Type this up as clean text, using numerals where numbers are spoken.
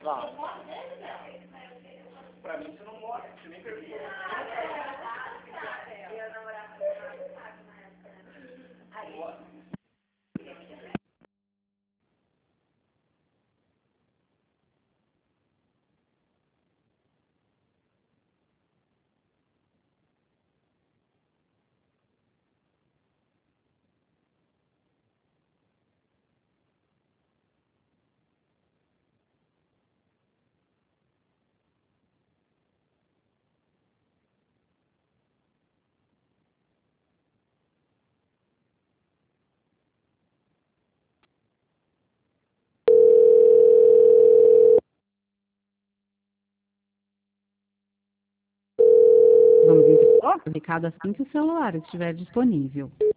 Tá. Pra mim você não mora, você nem perguntou. Vamos indicar o recado assim que o celular estiver disponível.